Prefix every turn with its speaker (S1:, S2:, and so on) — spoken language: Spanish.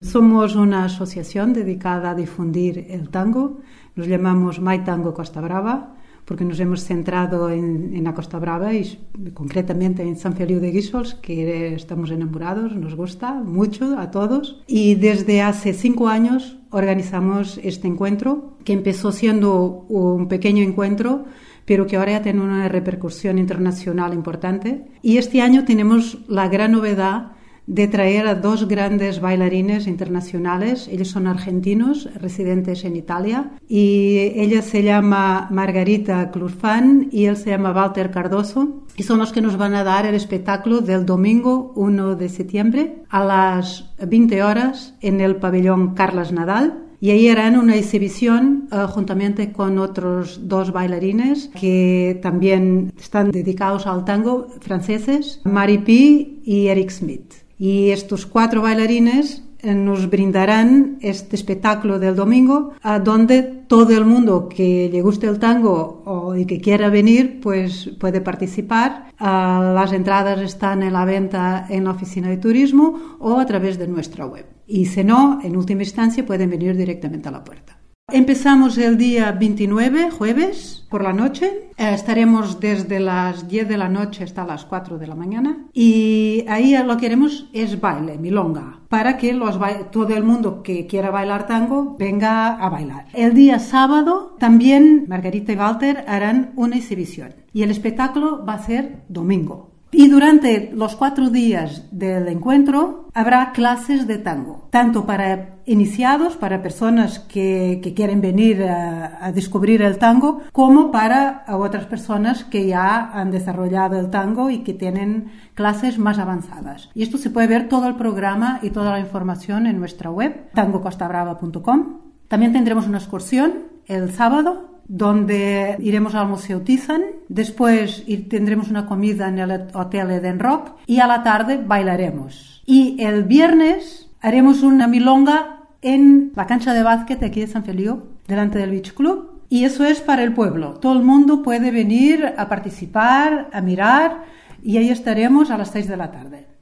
S1: Somos una asociación dedicada a difundir el tango. Nos llamamos My Tango Costa Brava porque nos hemos centrado en la Costa Brava y concretamente en Sant Feliu de Guíxols, que estamos enamorados, nos gusta mucho a todos. Y desde hace 5 años organizamos este encuentro, que empezó siendo un pequeño encuentro, pero que ahora ya tiene una repercusión internacional importante. Y este año tenemos la gran novedad de traer a 2 grandes bailarines internacionales. Ellos son argentinos, residentes en Italia, y ella se llama Margarita Clurfán y él se llama Walter Cardoso, y son los que nos van a dar el espectáculo del domingo 1 de septiembre a las 20 horas en el pabellón Carles Nadal. Y ahí harán una exhibición juntamente con otros 2 bailarines que también están dedicados al tango, franceses, Mari P. y Eric Smith. Y estos 4 bailarines nos brindarán este espectáculo del domingo, a donde todo el mundo que le guste el tango y que quiera venir, pues puede participar. Las entradas están en la venta en la oficina de turismo o a través de nuestra web. Y si no, en última instancia pueden venir directamente a la puerta. Empezamos el día 29, jueves, por la noche. Estaremos desde las 10 de la noche hasta las 4 de la mañana. Y ahí lo que haremos es baile, milonga, para que todo el mundo que quiera bailar tango venga a bailar. El día sábado también Margarita y Walter harán una exhibición. Y el espectáculo va a ser domingo. Y durante los 4 días del encuentro habrá clases de tango, tanto para iniciados, para personas que quieren venir a descubrir el tango, como para otras personas que ya han desarrollado el tango y que tienen clases más avanzadas. Y esto se puede ver todo el programa y toda la información en nuestra web, tangocostabrava.com. También tendremos una excursión el sábado, donde iremos al Museo Thyssen, después tendremos una comida en el Hotel Eden Rock y a la tarde bailaremos. Y el viernes haremos una milonga en la cancha de básquet aquí de Sant Feliu, delante del Beach Club, y eso es para el pueblo. Todo el mundo puede venir a participar, a mirar, y ahí estaremos a las 6 de la tarde.